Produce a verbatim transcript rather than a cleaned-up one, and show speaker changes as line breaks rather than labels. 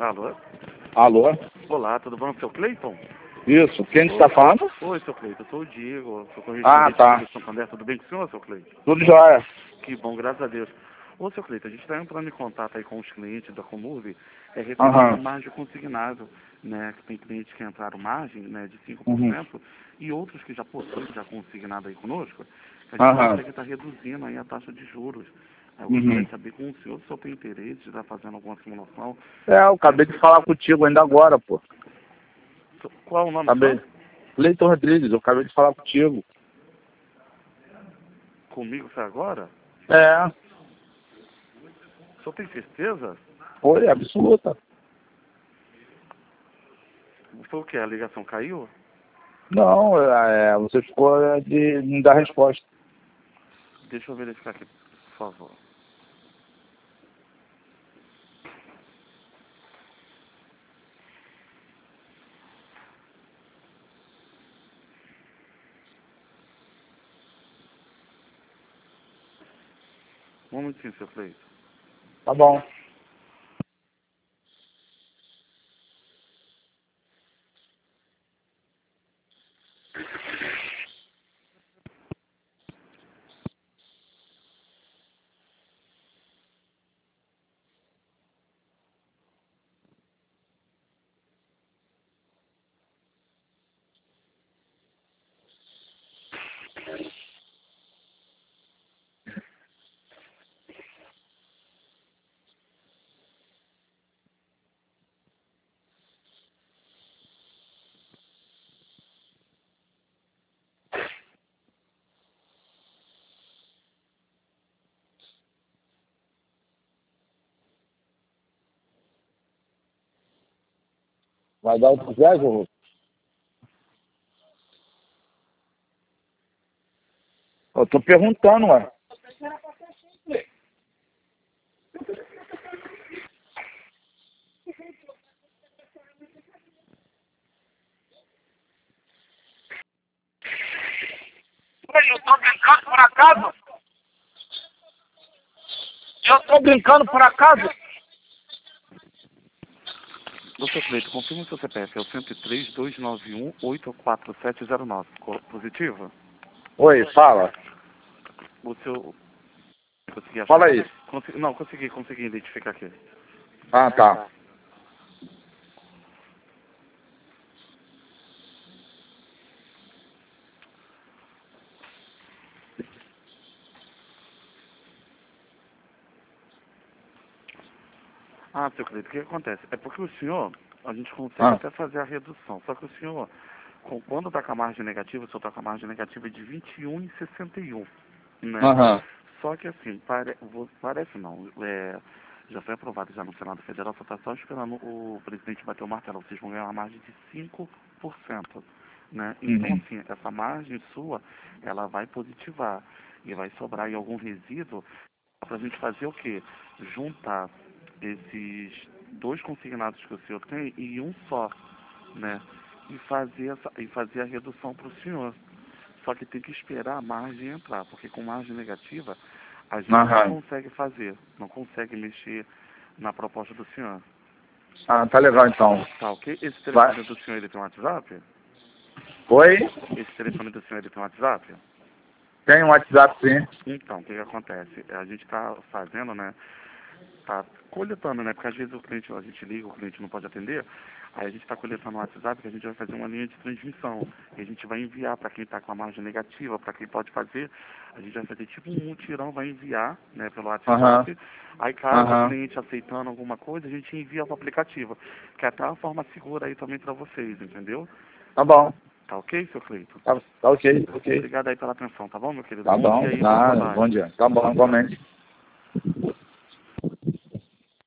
Alô?
Alô?
Olá, tudo bom? Seu Cleiton?
Isso, quem está falando?
Oi, seu Cleiton, eu sou o Diego, sou
Ah,
correspondente
tá.
do Santander, tudo bem com o senhor, seu Cleiton?
Tudo jóia.
Que bom, graças a Deus. Ô, seu Cleiton, a gente está entrando em contato aí com os clientes da Comove, é referente à
Aham.
margem consignado, né, que tem clientes que entraram margem, né, de cinco por
Uhum.
cento e outros que já possuem já consignado aí conosco, que a gente
Aham.
consegue estar reduzindo aí a taxa de juros. Eu gostaria
Uhum.
de saber com o senhor se o senhor tem interesse de estar fazendo alguma simulação.
É, eu acabei de falar contigo ainda agora, pô.
Qual é o nome do
Acabei.
senhor?
Cleiton Rodrigues, eu acabei de falar contigo.
Comigo foi agora?
É,
O senhor tem certeza?
foi absoluta.
Foi o que? A ligação caiu?
Não, é, você ficou é, de não dar resposta.
Deixa eu verificar aqui, por favor. Um momentinho, seu Cleiton.
Tá bom. Vai dar o que quiser, João? Eu tô perguntando, ué. Eu tô brincando por acaso? Eu tô brincando por acaso?
Ô, seu Cleiton, confirma o seu C P F. É o um zero três, dois nove um, oito quatro sete zero nove. Positivo?
Oi, fala.
O seu... Consegui achar?
Fala aí.
Consegui... Não, consegui, consegui identificar aqui.
Ah, tá.
Ah, seu Cleiton, o que acontece? É porque o senhor, a gente consegue
Ah.
até fazer a redução. Só que o senhor, com- quando está com a margem negativa, o senhor está com a margem negativa de vinte e um vírgula sessenta e um, né?
Aham.
Só que assim, pare, vo- parece não, é, já foi aprovado já no Senado Federal, só está só esperando o presidente bater o martelo. Vocês vão ganhar uma margem de cinco por cento, né? Então
Uhum.
assim, essa margem sua, ela vai positivar e vai sobrar aí algum resíduo para a gente fazer o quê? Juntar esses dois consignados que o senhor tem e um só, né? E fazer, essa, e fazer a redução para o senhor. Só que tem que esperar a margem entrar, porque com margem negativa a gente não
Aham.
consegue fazer, não consegue mexer na proposta do senhor.
Ah, tá legal então.
Tá, ok? Esse
Vai.
telefone do senhor, ele tem um WhatsApp?
Oi?
Esse telefone do senhor, ele tem um WhatsApp?
Tem um WhatsApp sim.
Então, o que que acontece? A gente está fazendo, né? Tá coletando, né? Porque às vezes o cliente, a gente liga, o cliente não pode atender, aí a gente está coletando o WhatsApp, que a gente vai fazer uma linha de transmissão. E a gente vai enviar para quem está com a margem negativa, para quem pode fazer, a gente vai fazer tipo um mutirão, vai enviar, né, pelo
Aham.
WhatsApp. Aí caso o
Aham.
cliente aceitando alguma coisa, a gente envia para o aplicativo, que é até uma forma segura aí também para vocês, entendeu?
Tá bom.
Tá ok, seu Cleiton?
Tá, tá ok, ok.
Obrigado aí pela atenção, tá bom, meu querido?
Tá
Bom
bom.
dia aí, bom
Nada, bom
trabalho.
dia. Tá bom, igualmente.